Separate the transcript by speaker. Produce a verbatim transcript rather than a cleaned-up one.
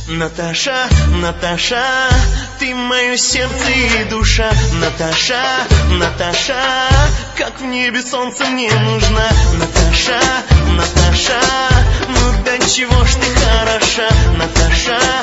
Speaker 1: Наташа, Наташа, ты мое сердце и душа. Наташа, Наташа, как в небе солнце мне нужна. Наташа, Наташа, ну до чего ж ты хороша. Наташа,